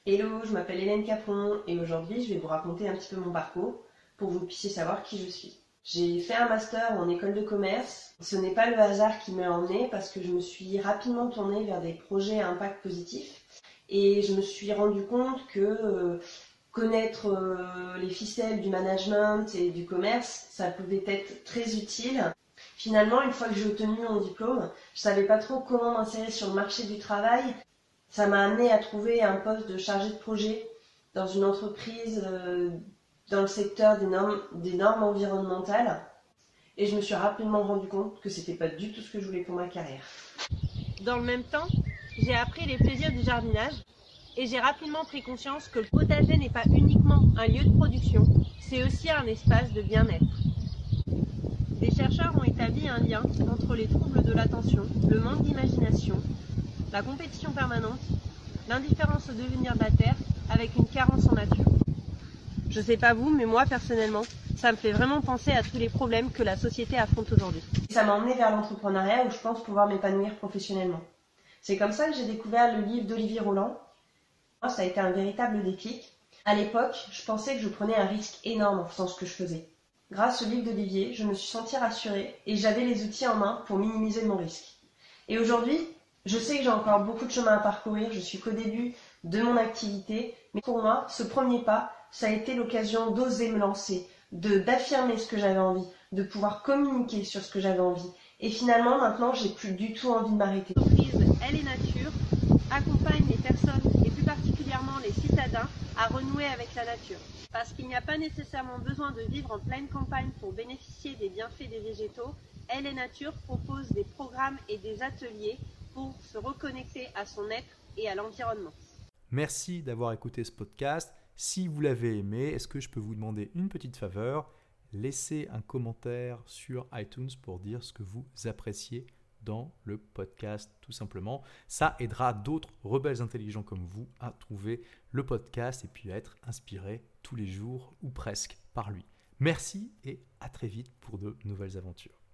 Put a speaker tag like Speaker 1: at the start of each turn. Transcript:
Speaker 1: Hello, je m'appelle Hélène Capron et aujourd'hui je vais vous raconter un petit peu mon parcours pour que vous puissiez savoir qui je suis. J'ai fait un master en école de commerce. Ce n'est pas le hasard qui m'a emmenée parce que je me suis rapidement tournée vers des projets à impact positif et je me suis rendu compte que connaître les ficelles du management et du commerce, ça pouvait être très utile. Finalement, une fois que j'ai obtenu mon diplôme, je savais pas trop comment m'insérer sur le marché du travail. Ça m'a amené à trouver un poste de chargé de projet dans une entreprise dans le secteur des normes environnementales. Et je me suis rapidement rendu compte que c'était pas du tout ce que je voulais pour ma carrière.
Speaker 2: Dans le même temps, j'ai appris les plaisirs du jardinage et j'ai rapidement pris conscience que le potager n'est pas uniquement un lieu de production, c'est aussi un espace de bien-être. Des chercheurs ont établi un lien entre les troubles de l'attention, le manque d'imagination, la compétition permanente, l'indifférence au devenir de la Terre avec une carence en nature. Je sais pas vous, mais moi personnellement, ça me fait vraiment penser à tous les problèmes que la société affronte aujourd'hui.
Speaker 1: Ça m'a emmené vers l'entrepreneuriat où je pense pouvoir m'épanouir professionnellement. C'est comme ça que j'ai découvert le livre d'Olivier Roland. Moi, ça a été un véritable déclic. À l'époque, je pensais que je prenais un risque énorme en faisant ce que je faisais. Grâce au livre d'Olivier, je me suis sentie rassurée et j'avais les outils en main pour minimiser mon risque. Et aujourd'hui, je sais que j'ai encore beaucoup de chemin à parcourir, je suis qu'au début de mon activité, mais pour moi, ce premier pas, ça a été l'occasion d'oser me lancer, d'affirmer ce que j'avais envie, de pouvoir communiquer sur ce que j'avais envie. Et finalement, maintenant, j'ai plus du tout envie de m'arrêter.
Speaker 2: L'entreprise Elle est Nature accompagne les personnes, et plus particulièrement les citadins, à renouer avec la nature. Parce qu'il n'y a pas nécessairement besoin de vivre en pleine campagne pour bénéficier des bienfaits des végétaux, Elle est Nature propose des programmes et des ateliers pour se reconnecter à son être et à l'environnement.
Speaker 3: Merci d'avoir écouté ce podcast. Si vous l'avez aimé, est-ce que je peux vous demander une petite faveur? Laissez un commentaire sur iTunes pour dire ce que vous appréciez dans le podcast, tout simplement. Ça aidera d'autres rebelles intelligents comme vous à trouver le podcast et puis à être inspirés tous les jours ou presque par lui. Merci et à très vite pour de nouvelles aventures.